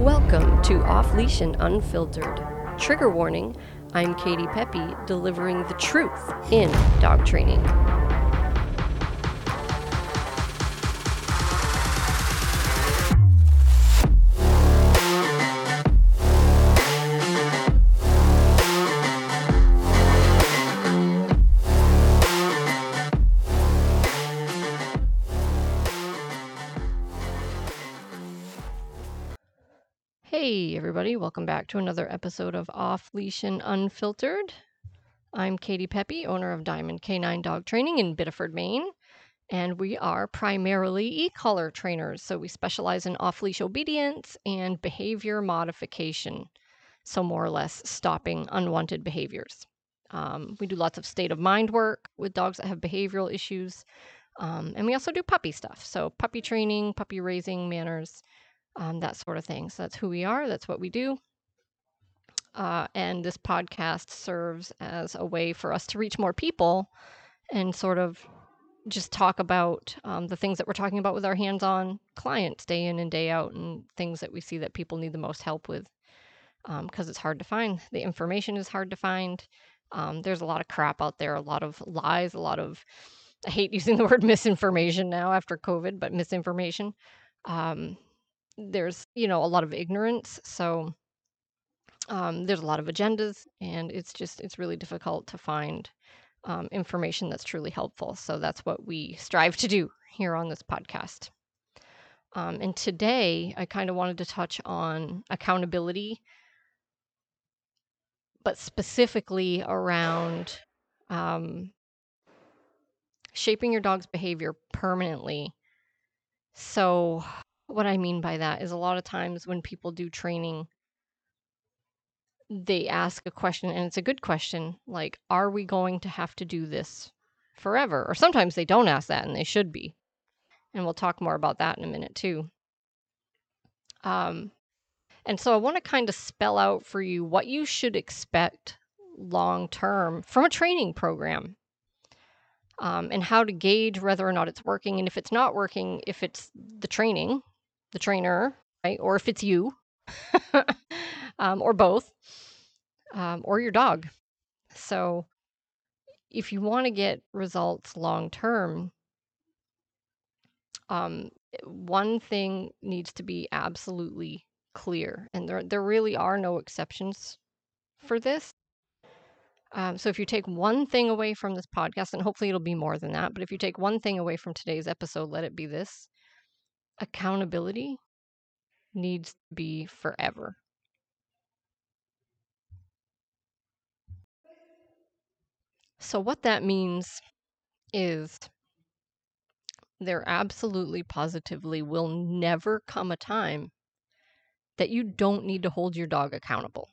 Welcome to Off Leash and Unfiltered. Trigger warning, I'm Katie Pepe, delivering the truth in dog training. Hey everybody, welcome back to another episode of Off Leash and Unfiltered. I'm Katie Pepe, owner of Diamond K9 Dog Training in Biddeford, Maine, and we are primarily e-collar trainers, so we specialize in off-leash obedience and behavior modification, so more or less stopping unwanted behaviors. We do lots of state of mind work with dogs that have behavioral issues, and we also do puppy stuff, so puppy training, puppy raising, manners, that sort of thing. So that's who we are. That's what we do. And this podcast serves as a way for us to reach more people and sort of just talk about the things that we're talking about with our hands-on clients day in and day out, and things that we see that people need the most help with, because it's hard to find. The information is hard to find. There's a lot of crap out there, a lot of lies, I hate using the word misinformation now after COVID, but misinformation. There's, a lot of ignorance. So there's a lot of agendas, and it's really difficult to find information that's truly helpful. So that's what we strive to do here on this podcast. And today I kind of wanted to touch on accountability, but specifically around shaping your dog's behavior permanently. So what I mean by that is a lot of times when people do training, they ask a question, and it's a good question, like, are we going to have to do this forever? Or sometimes they don't ask that, and they should be. And we'll talk more about that in a minute too. And so I want to kind of spell out for you what you should expect long term from a training program, and how to gauge whether or not it's working. And if it's not working, if it's the trainer, right? Or if it's you, or both, or your dog. So if you want to get results long term, one thing needs to be absolutely clear, and there really are no exceptions for this. So if you take one thing away from this podcast, and hopefully it'll be more than that, but if you take one thing away from today's episode, let it be this: accountability needs to be forever. So what that means is there absolutely positively will never come a time that you don't need to hold your dog accountable,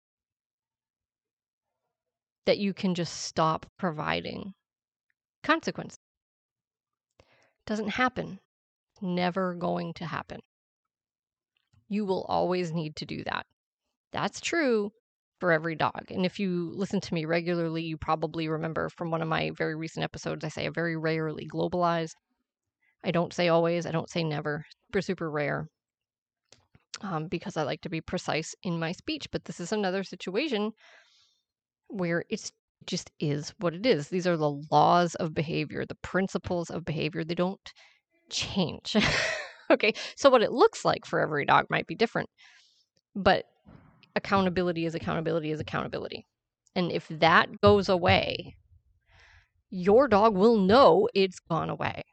that you can just stop providing consequences. Doesn't happen. Never going to happen. You will always need to do that. That's true for every dog. And if you listen to me regularly, you probably remember from one of my very recent episodes, I say I very rarely globalize. I don't say always. I don't say never. Super, super rare. Because I like to be precise in my speech. But this is another situation where it just is what it is. These are the laws of behavior, the principles of behavior. They don't change. Okay, so what it looks like for every dog might be different, but accountability is accountability is accountability. And if that goes away, your dog will know it's gone away.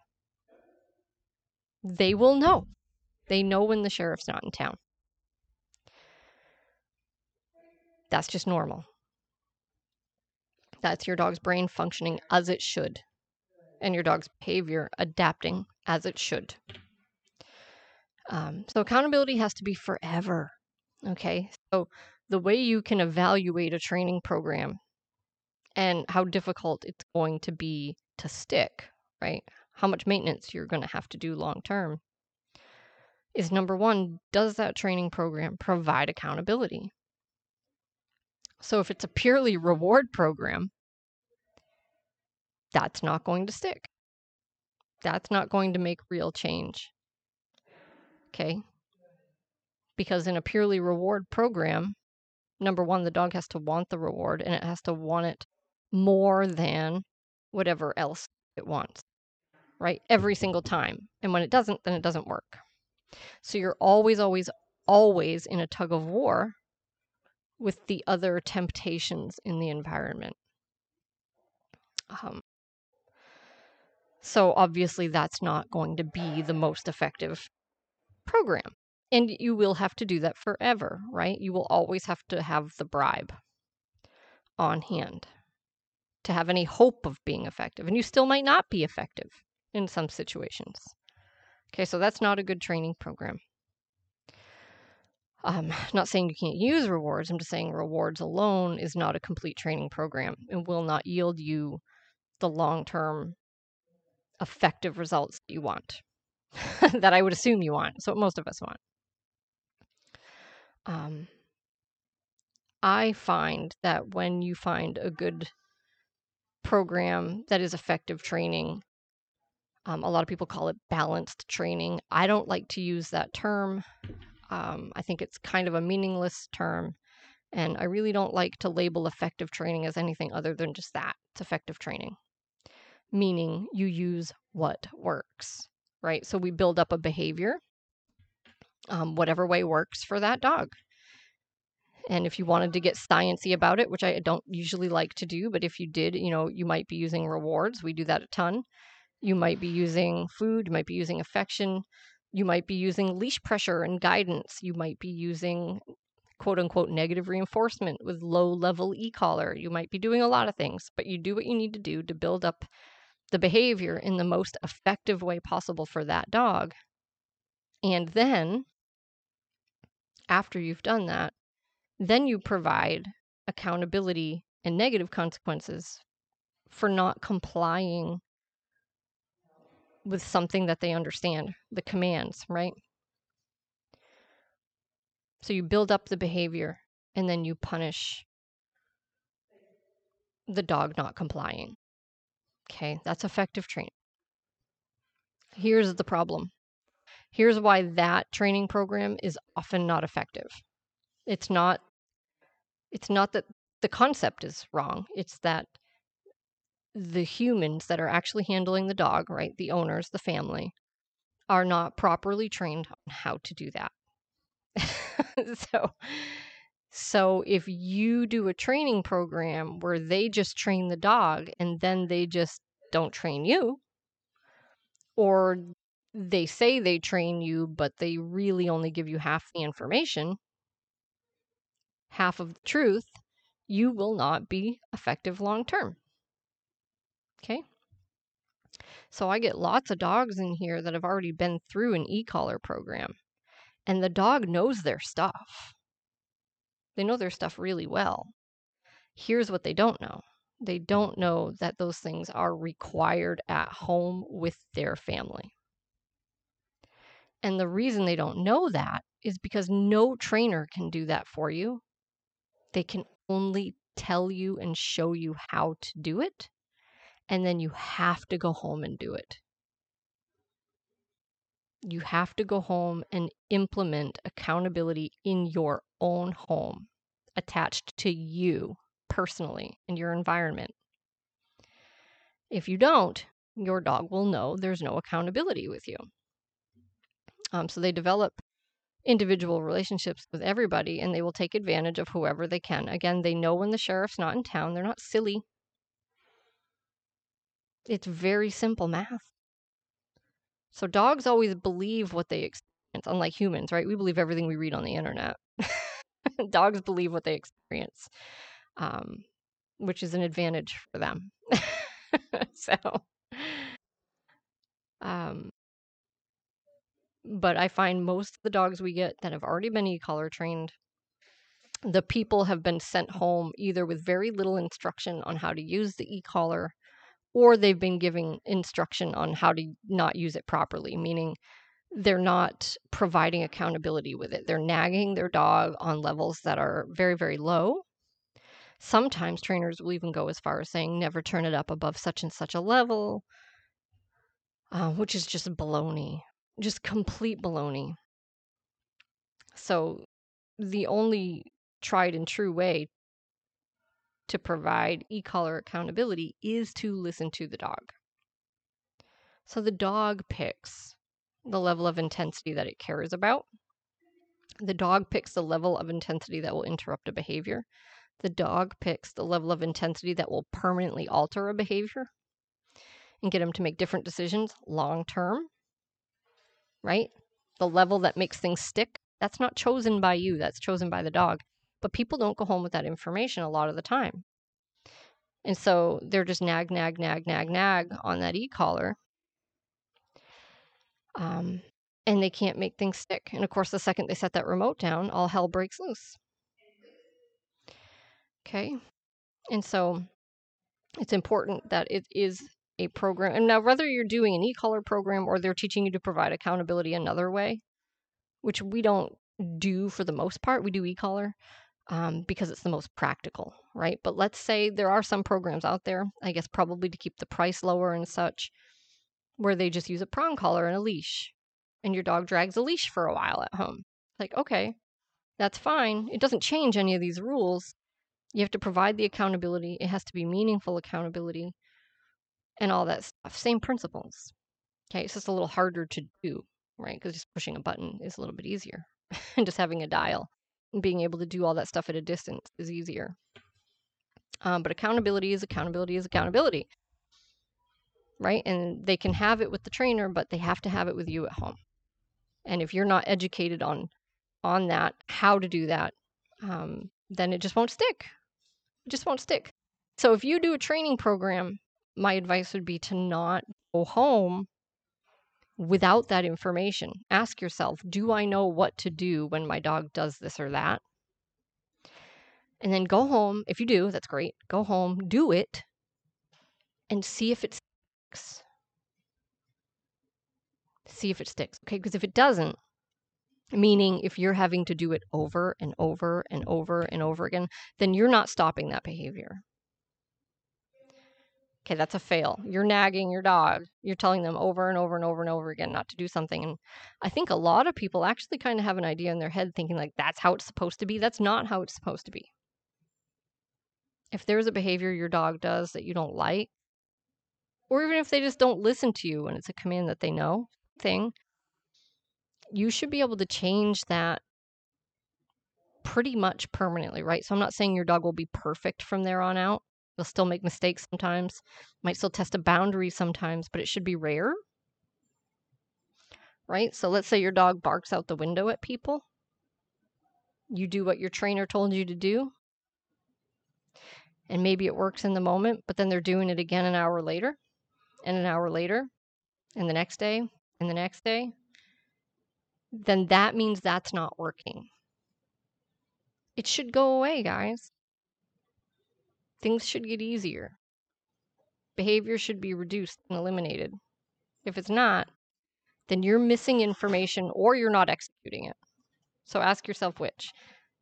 They will know. They know when the sheriff's not in town. That's just normal. That's your dog's brain functioning as it should, and your dog's behavior adapting as it should. So accountability has to be forever. Okay, so the way you can evaluate a training program and how difficult it's going to be to stick, right? How much maintenance you're going to have to do long term is, number one, does that training program provide accountability? So if it's a purely reward program, that's not going to stick. That's not going to make real change. Okay? Because in a purely reward program, number one, the dog has to want the reward, and it has to want it more than whatever else it wants, right? Every single time. And when it doesn't, then it doesn't work. So you're always, always, always in a tug of war with the other temptations in the environment. So obviously that's not going to be the most effective program. And you will have to do that forever, right? You will always have to have the bribe on hand to have any hope of being effective. And you still might not be effective in some situations. Okay, so that's not a good training program. Not saying you can't use rewards. I'm just saying rewards alone is not a complete training program and will not yield you the long-term effective results that you want, that I would assume you want. So most of us want. I find that when you find a good program that is effective training, a lot of people call it balanced training. I don't like to use that term. I think it's kind of a meaningless term. And I really don't like to label effective training as anything other than just that. It's effective training, meaning you use what works, right? So we build up a behavior, whatever way works for that dog. And if you wanted to get sciencey about it, which I don't usually like to do, but if you did, you might be using rewards. We do that a ton. You might be using food. You might be using affection. You might be using leash pressure and guidance. You might be using quote unquote negative reinforcement with low level e-collar. You might be doing a lot of things, but you do what you need to do to build up the behavior in the most effective way possible for that dog. And then after you've done that, then you provide accountability and negative consequences for not complying with something that they understand, the commands, right? So you build up the behavior and then you punish the dog not complying. Okay, that's effective training. Here's the problem. Here's why that training program is often not effective. It's not that the concept is wrong. It's that the humans that are actually handling the dog, right, the owners, the family, are not properly trained on how to do that. So if you do a training program where they just train the dog and then they just don't train you, or they say they train you, but they really only give you half the information, half of the truth, you will not be effective long term. Okay? So I get lots of dogs in here that have already been through an e-collar program, and the dog knows their stuff. They know their stuff really well. Here's what they don't know. They don't know that those things are required at home with their family. And the reason they don't know that is because no trainer can do that for you. They can only tell you and show you how to do it. And then you have to go home and do it. You have to go home and implement accountability in your own home, attached to you personally and your environment. If you don't, your dog will know there's no accountability with you. So they develop individual relationships with everybody, and they will take advantage of whoever they can. Again, they know when the sheriff's not in town. They're not silly. It's very simple math. So dogs always believe what they experience, unlike humans, right? We believe everything we read on the internet. Dogs believe what they experience, which is an advantage for them. But I find most of the dogs we get that have already been e-collar trained, the people have been sent home either with very little instruction on how to use the e-collar, or they've been giving instruction on how to not use it properly, meaning they're not providing accountability with it. They're nagging their dog on levels that are very, very low. Sometimes trainers will even go as far as saying, never turn it up above such and such a level, which is just baloney, just complete baloney. So the only tried and true way to provide e-collar accountability is to listen to the dog. So the dog picks the level of intensity that it cares about. The dog picks the level of intensity that will interrupt a behavior. The dog picks the level of intensity that will permanently alter a behavior and get them to make different decisions long term, right? The level that makes things stick, that's not chosen by you, that's chosen by the dog. But people don't go home with that information a lot of the time. And so they're just nag on that e-collar. And they can't make things stick. And of course, the second they set that remote down, all hell breaks loose. Okay. And so it's important that it is a program. And now, whether you're doing an e-collar program or they're teaching you to provide accountability another way, which we don't do for the most part, we do e-collar because it's the most practical, right? But let's say there are some programs out there, I guess probably to keep the price lower and such, where they just use a prong collar and a leash, and your dog drags a leash for a while at home. Like, okay, that's fine. It doesn't change any of these rules. You have to provide the accountability. It has to be meaningful accountability and all that stuff. Same principles. Okay, it's just a little harder to do, right? Because just pushing a button is a little bit easier. And just having a dial and being able to do all that stuff at a distance is easier. But accountability is accountability, right? And they can have it with the trainer, but they have to have it with you at home. And if you're not educated on that, how to do that, then it just won't stick. It just won't stick. So if you do a training program, my advice would be to not go home without that information. Ask yourself, do I know what to do when my dog does this or that? And then go home. If you do, that's great. Go home, do it, and see if it sticks. See if it sticks. Okay, because if it doesn't, meaning if you're having to do it over and over and over and over again, then you're not stopping that behavior. Okay, that's a fail. You're nagging your dog. You're telling them over and over and over and over again not to do something. And I think a lot of people actually kind of have an idea in their head thinking like that's how it's supposed to be. That's not how it's supposed to be. If there's a behavior your dog does that you don't like, or even if they just don't listen to you and it's a command that they know thing, you should be able to change that pretty much permanently, right? So I'm not saying your dog will be perfect from there on out. They'll still make mistakes sometimes, might still test a boundary sometimes, but it should be rare, right? So let's say your dog barks out the window at people. You do what your trainer told you to do, and maybe it works in the moment, but then they're doing it again an hour later, and an hour later, and the next day, and the next day. Then that means that's not working. It should go away, guys. Things should get easier. Behavior should be reduced and eliminated. If it's not, then you're missing information or you're not executing it. So ask yourself which.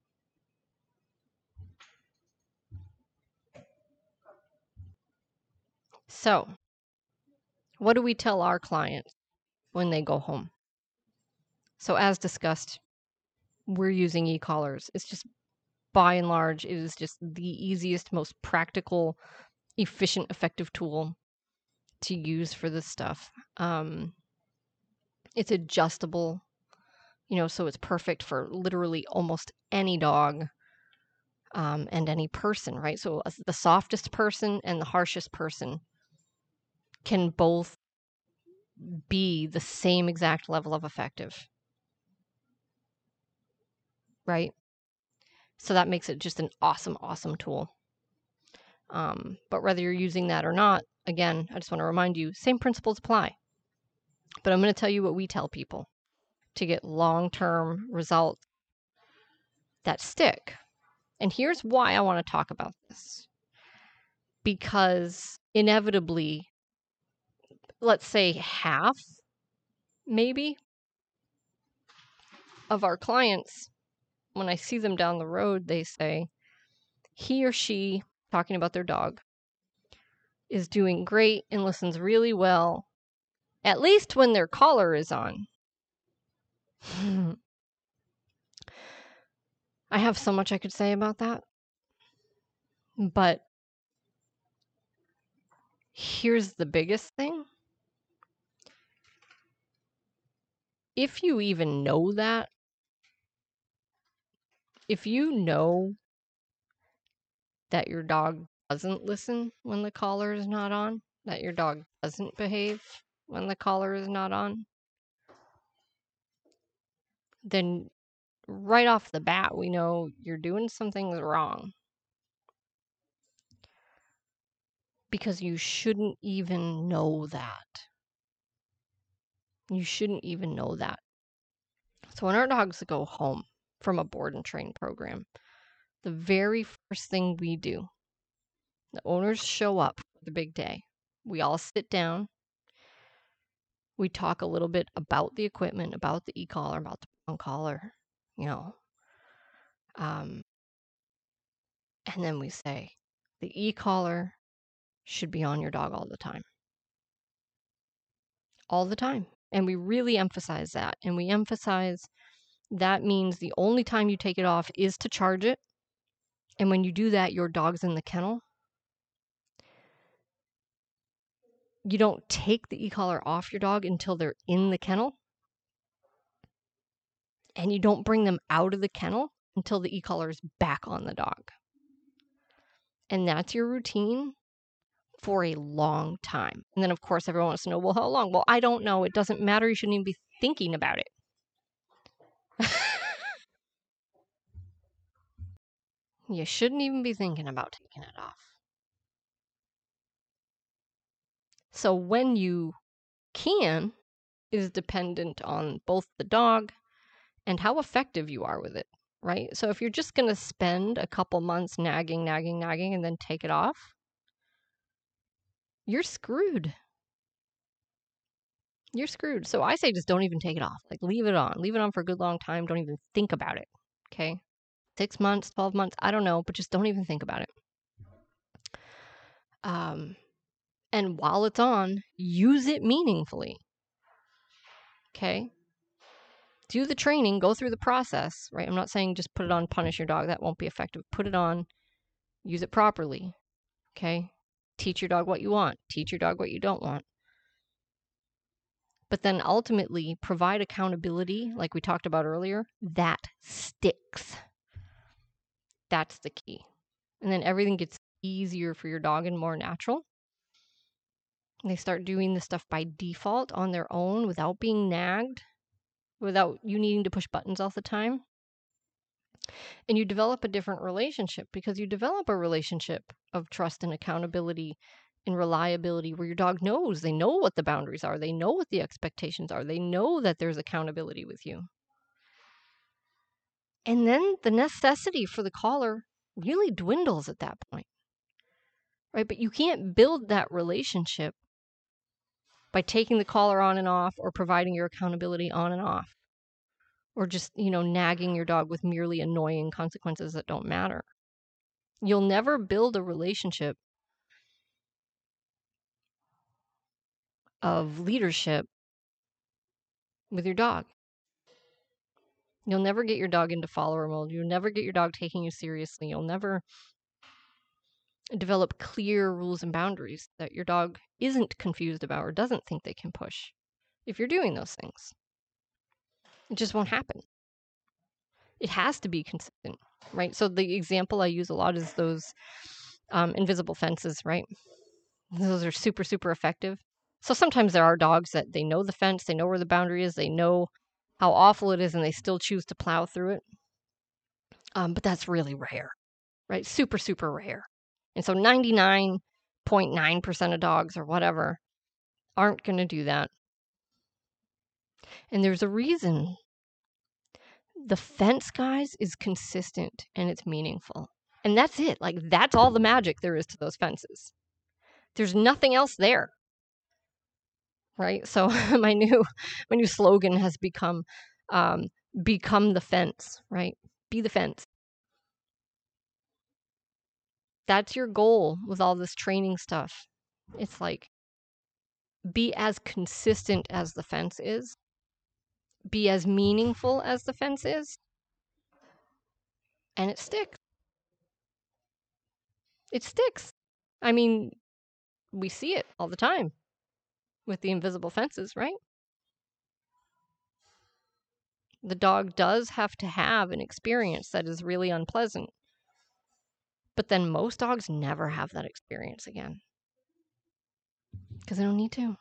So, what do we tell our clients when they go home? So, as discussed, we're using e-collars. It's just, by and large, it is just the easiest, most practical, efficient, effective tool to use for this stuff. It's adjustable, so it's perfect for literally almost any dog and any person, right? So the softest person and the harshest person can both be the same exact level of effective, right? So that makes it just an awesome, awesome tool. But whether you're using that or not, again, I just want to remind you, same principles apply. But I'm going to tell you what we tell people to get long-term results that stick. And here's why I want to talk about this. Because inevitably, let's say half, maybe, of our clients, when I see them down the road, they say he or she, talking about their dog, is doing great and listens really well, at least when their collar is on. I have so much I could say about that. But here's the biggest thing. If you even know that, if you know that your dog doesn't listen when the collar is not on, that your dog doesn't behave when the collar is not on, then right off the bat, we know you're doing something wrong. Because you shouldn't even know that. You shouldn't even know that. So when our dogs go home from a board and train program, the very first thing we do, the owners show up for the big day. We all sit down. We talk a little bit about the equipment, about the e-collar, about the brown collar, you know. And then we say, the e-collar should be on your dog all the time. All the time. And we really emphasize that. And we emphasize that means the only time you take it off is to charge it. And when you do that, your dog's in the kennel. You don't take the e-collar off your dog until they're in the kennel. And you don't bring them out of the kennel until the e-collar is back on the dog. And that's your routine for a long time. And then, of course, everyone wants to know, well, how long? Well, I don't know. It doesn't matter. You shouldn't even be thinking about it. You shouldn't even be thinking about taking it off. So when you can is dependent on both the dog and how effective you are with it, right? So if you're just going to spend a couple months nagging, and then take it off, you're screwed. You're screwed. So I say just don't even take it off. Like leave it on. Leave it on for a good long time. Don't even think about it. Okay? 6 months, 12 months, I don't know, but just don't even think about it. And while it's on, use it meaningfully. Okay? Do the training, go through the process, right? I'm not saying just put it on, punish your dog. That won't be effective. Put it on, use it properly. Okay? Teach your dog what you want. Teach your dog what you don't want. But then ultimately provide accountability, like we talked about earlier, that sticks. That's the key. And then everything gets easier for your dog and more natural. They start doing the stuff by default on their own without being nagged, without you needing to push buttons all the time. And you develop a different relationship because you develop a relationship of trust and accountability and reliability where your dog knows, they know what the boundaries are, they know what the expectations are, they know that there's accountability with you. And then the necessity for the collar really dwindles at that point, right? But you can't build that relationship by taking the collar on and off or providing your accountability on and off or just, nagging your dog with merely annoying consequences that don't matter. You'll never build a relationship of leadership with your dog. You'll never get your dog into follower mode. You'll never get your dog taking you seriously. You'll never develop clear rules and boundaries that your dog isn't confused about or doesn't think they can push if you're doing those things. It just won't happen. It has to be consistent, right? So the example I use a lot is those invisible fences, right? Those are super, super effective. So sometimes there are dogs that they know the fence, they know where the boundary is, they know how awful it is, and they still choose to plow through it. But that's really rare, right? Super, super rare. And so 99.9% of dogs or whatever aren't going to do that. And there's a reason. The fence, guys, is consistent and it's meaningful. And that's it. Like, that's all the magic there is to those fences. There's nothing else there. Right? So my new slogan has become the fence, right? Be the fence. That's your goal with all this training stuff. It's like, be as consistent as the fence is. Be as meaningful as the fence is. And it sticks. It sticks. I mean, we see it all the time with the invisible fences, right? The dog does have to have an experience that is really unpleasant. But then most dogs never have that experience again because they don't need to.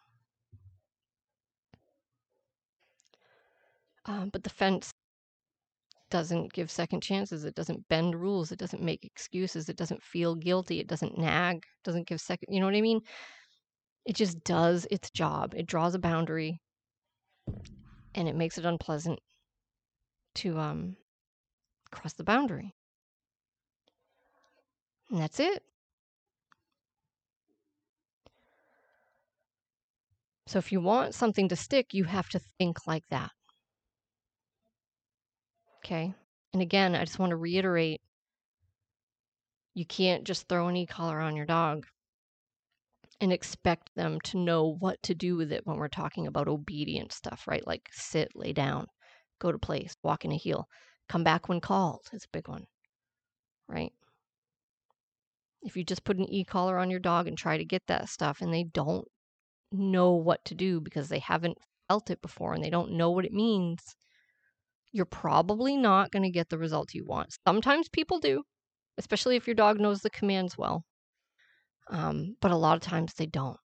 But the fence doesn't give second chances. It doesn't bend rules. It doesn't make excuses. It doesn't feel guilty. It doesn't nag. It doesn't give second. You know what I mean? It just does its job. It draws a boundary, and it makes it unpleasant to cross the boundary. And that's it. So if you want something to stick, you have to think like that. Okay? And again, I just want to reiterate, you can't just throw an e-collar on your dog and expect them to know what to do with it when we're talking about obedient stuff, right? Like sit, lay down, go to place, walk in a heel, come back when called is a big one, right? If you just put an e-collar on your dog and try to get that stuff and they don't know what to do because they haven't felt it before and they don't know what it means, you're probably not going to get the results you want. Sometimes people do, especially if your dog knows the commands well. But a lot of times they don't.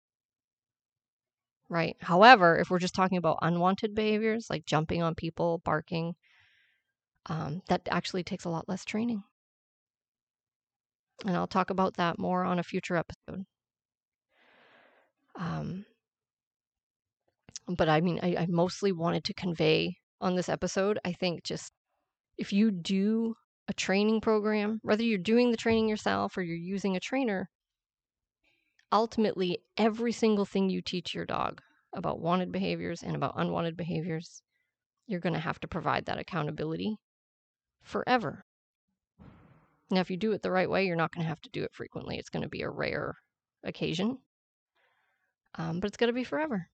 Right? However, if we're just talking about unwanted behaviors like jumping on people, barking, that actually takes a lot less training. And I'll talk about that more on a future episode. But I mean, I mostly wanted to convey on this episode, I think just if you do a training program, whether you're doing the training yourself or you're using a trainer, ultimately every single thing you teach your dog about wanted behaviors and about unwanted behaviors, you're going to have to provide that accountability forever. Now, if you do it the right way, you're not going to have to do it frequently. It's going to be a rare occasion, but it's going to be forever.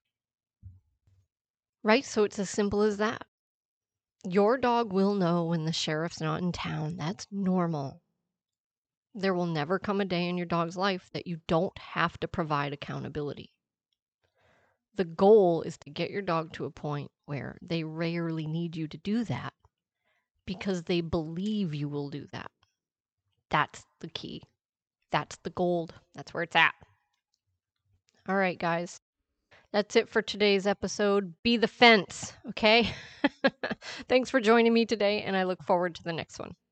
Right? So it's as simple as that. Your dog will know when the sheriff's not in town. That's normal. There will never come a day in your dog's life that you don't have to provide accountability. The goal is to get your dog to a point where they rarely need you to do that because they believe you will do that. That's the key. That's the gold. That's where it's at. All right, guys. That's it for today's episode. Be the fence, okay? Thanks for joining me today, and I look forward to the next one.